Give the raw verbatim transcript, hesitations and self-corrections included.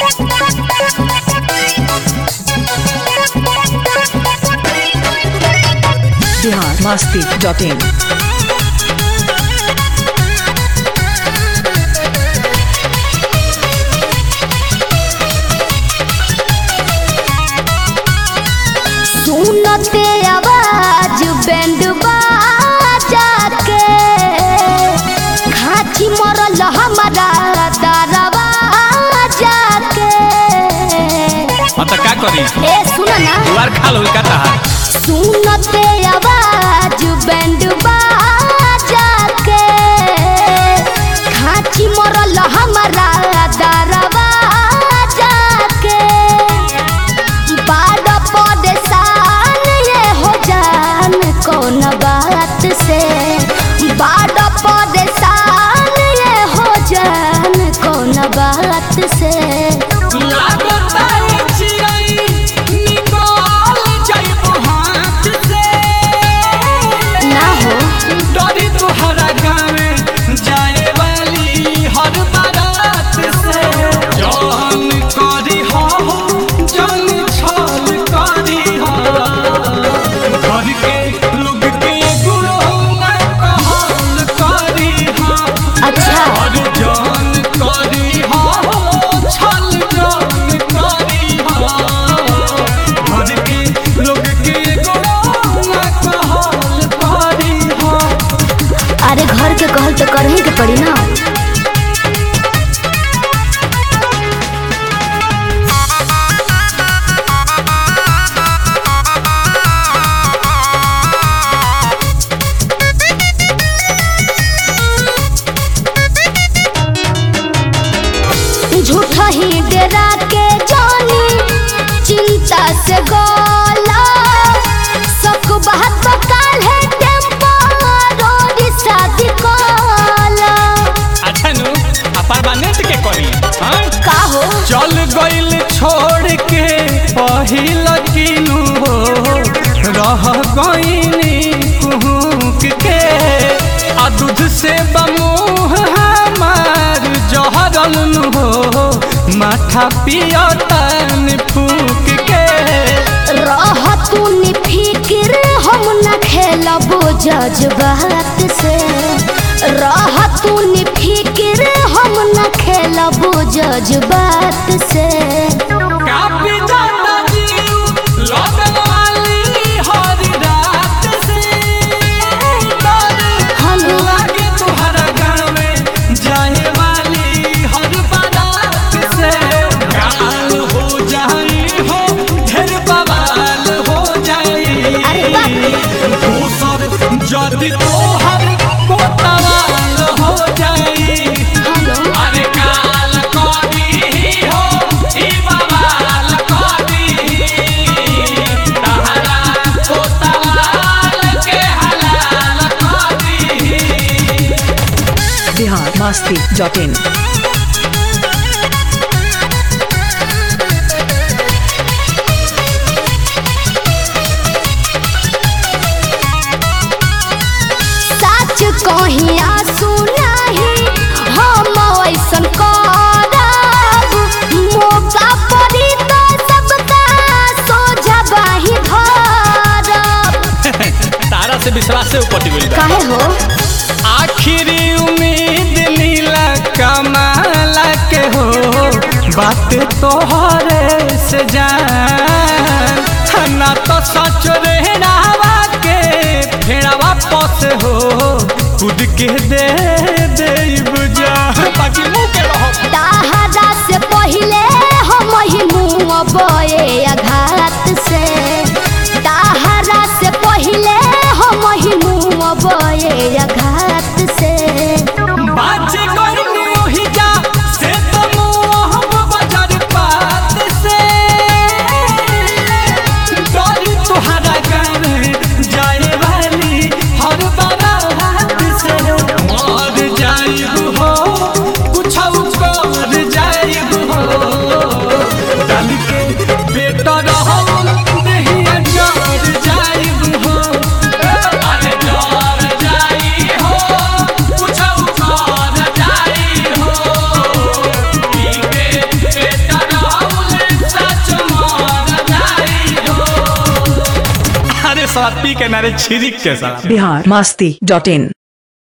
Bihar Masti dot इन। सुनते आवाज band बाजा के खाची मरल हमारा दरवा जाके। हाँ तो का करी? ए सुना ना दुआर खाल होई का ताहार। सुनते आवाज बैंड बाजा के खाची मरल हमारा दरवा जाके। बाड़ परेशान ये हो जान कौन बात से, बाड़ परेशान ये हो जान कौन बात से। ना हो डरी तुहरा गावे जाए वाली हर बारात से। जान करी हो जान छल करी हो घर के लोग के गुरु ना कहल करी हो। अच्छा और जान करी हो छल जान करी हो घर के लोग के गुरु ना कहल करी हो। अरे घर के कहल तो करही के पड़ी ना। झूठा ही डरा के जानी चिंता से गोला सब बात बकाल है टेम्पो रोडी शादी कोला। अच्छा नु अपार्टमेंट के करी हां का हो चल गइल छोड़ के पहिल किनु हो रह गइनी कुहुक के। आ दूध से बमुह हमार जहरल नु हो माथा पियतन फूक के। रह तू नि फिक्र हम न खेलब जज्बात से। रह तू नि फिक्र हम न खेलब जज्बात से। कापी जाता जीव लगन वाली हर रात से। हम लागे तुहरा गावे जाए वाली हर बारात से। गाल हो जाई हो ढेर बवाल हो जाई। अरे बाप रे दूसर जदि तोहर कोतवाल हो जाई। हेलो अरे काल करी हो ई बवाल करी तहरा कोतवाल के हलाल करी। Bihar Masti dot in. सच कहिया सुनाही हम ऐसन करब। मौका पड़ी तो सबका सोझा बाही धरब। तारा से विश्वास से ऊपर गइल बा। काहे हो आखिरी उम्मीद नीला कमाला के हो बात तोहरे से जान। ना तो सच रहनावा के फेरावा पस हो खुद के दे दे बुझा बाकी मुँह के रहो। ताहरा से पहिले हम ही मुँह बोए आघात से। ताहरा से पहिले हम ही मुँह बोए आघात से। बात करनी ओही जा से तो मुँह बजर पात से। डरी तुहरा गावे जाए वाली हर बारात से। मर जाई हो कुछ साला पी के नारे छिरिक के साला बिहार मस्ती डॉट इन